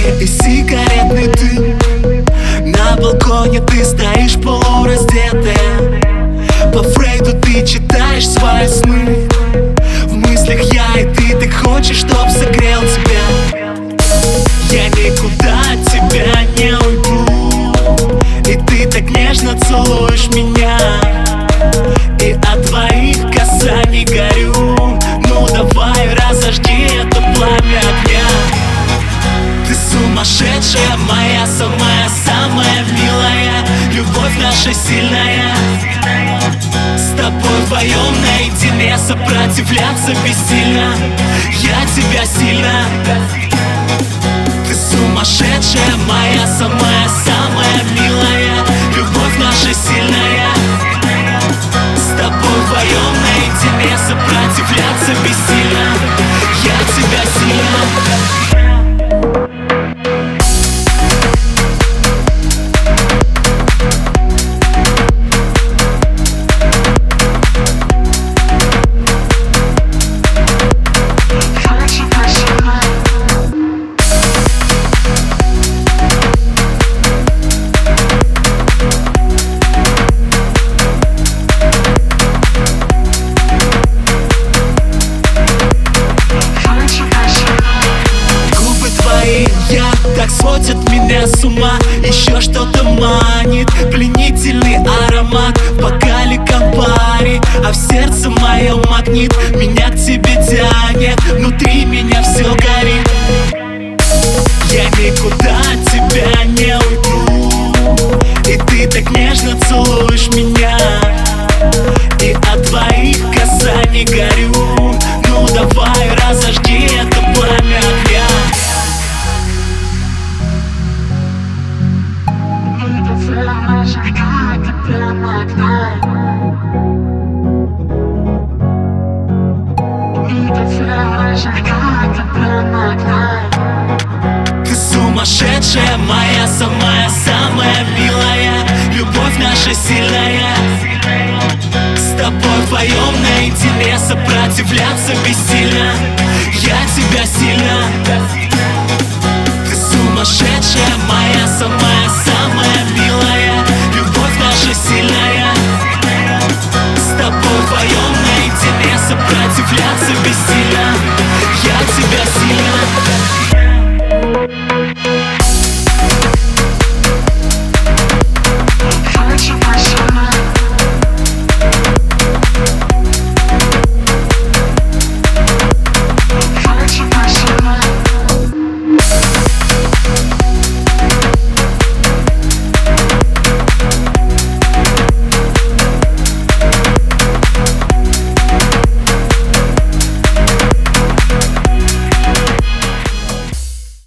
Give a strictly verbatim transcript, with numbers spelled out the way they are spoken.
и сигаретный дым. На балконе ты стоишь полураздетая. По Фрейду ты читаешь свои сны. В мыслях я и ты, ты хочешь, чтоб согрел тебя. Я никуда от тебя не уйду, и ты так нежно целуешь меня. И от твоих касаний горю. Ну давай, разожги это пламя огня. Ты сумасшедшая, моя самая-самая милая. Любовь наша сильная. С тобой вдвоем наедине сопротивляться бессильно. Я тебя сильно. Ты сумасшедшая, моя самая-самая милая. Любовь наша сильная. С тобой вдвоем наедине сопротивляться бессильно. Я тебя сильно. Так сводит меня с ума, еще что-то манит. Пленительный аромат в бокале Кампари, а в сердце моем магнит. Меня к тебе тянет, внутри меня все горит. Я никуда от тебя не уйду, и ты так нежно целуешь меня. И от твоих касаний горю. Ну давай, разожги это пламя огня. Ты сумасшедшая, моя самая-самая милая. Любовь наша сильная. С тобой вдвоем наедине сопротивляться бессильно.